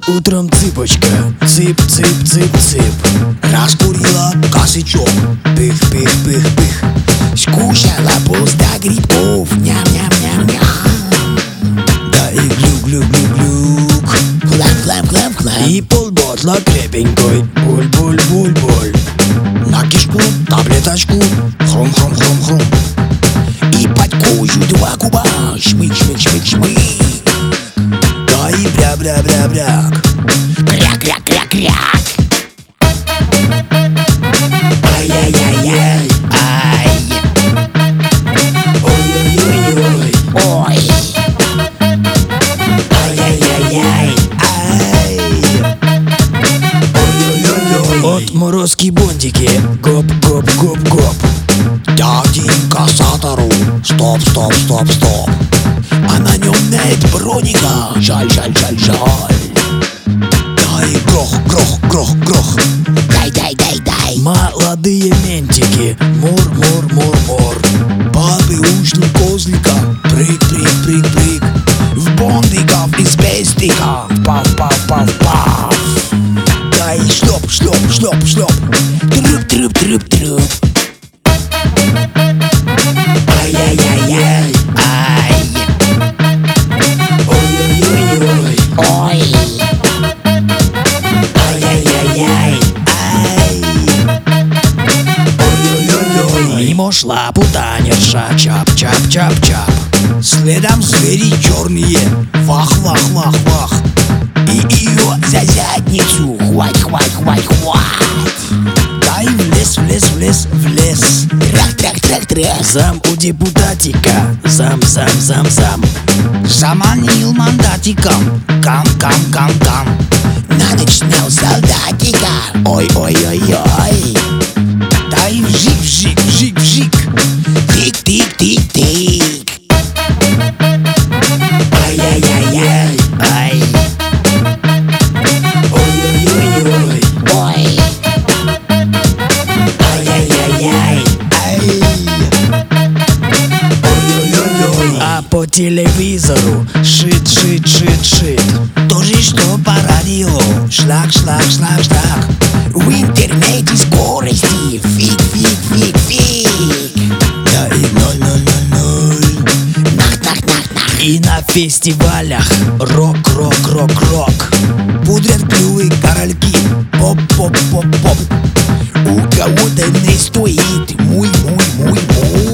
Утром цыпочка, цып-цып-цып-цып, раскурила косячок, пых-пых-пых-пых, скушала пуста грибков, ням-ням-ням-ням. Да и глюк-глюк-глюк-глюк, хлам-хлам-хлам-хлам, и полботла крепенькой, буль-буль-буль-буль, на кишку таблеточку, хрум-хрум-хрум-хрум, и под кожу 2 куба, шмык-шмык-шмык-шмык. Да и бря-бря-бря-бряк, кряк-кряк-кряк-кряк. Ай-яй-яй-яй, ай. Ой-ой-ой-ой, ой. Ай-яй-яй-яй, ай. Ой-ой-ой-ой. Отморозки бонтики, гоп-гоп-гоп-гоп. Дядя инкассатору, стоп-стоп-стоп-стоп. А на нем нет броника, жаль-жаль-жаль-жаль. Дай грох-грох-грох-грох, дай-дай-дай-дай. Молодые ментики, мур-мур-мур-мур. Бабы ушли козлика, прыг-прыг-прыг-прыг. В бондиков из пестика, пав-пав-пав-пав. Дай шлеп-шлеп-шлеп-шлеп, трып-трып-трып-трып. Ай-яй-яй-яй, ай. Ой-ой-ой-ой, ой. Ай-яй-яй-яй, ай. Ой-ой-ой-ой. Мимо шла путанерша, чап-чап-чап-чап. Следом звери черные, вах-вах-вах-вах. И ее за задницу хвать-хвать-хвать-хвать. Дай в лес, в лес, в лес, в лес. Трах-трах-трах-трах. Зам у депутатика, зам-зам-зам-зам. Заманил мандатиком, кам-кам-кам-кам. На ночь снял солдатика, ой-ой-ой-ой. Дай вжик-вжик-вжик-вжик, тик-тик-тик-тик. Ай-яй-яй-яй, ай. Ой-ой-ой-ой, ой. Ай-яй-яй-яй, ай. Ой-ой-ой-ой. А по телевизору шит-шит-шит-шит. То же, что по радио, шлак-шлак-шлак-шлак. В интернете скорости фиг-фиг-фиг-фиг. Да и 0-0-0-0. Нах-нах-нах-нах. И на фестивалях рок-рок-рок-рок. Пудрят клювы корольки, поп-поп-поп-поп. У кого-то не стоит муй-муй-муй-муй.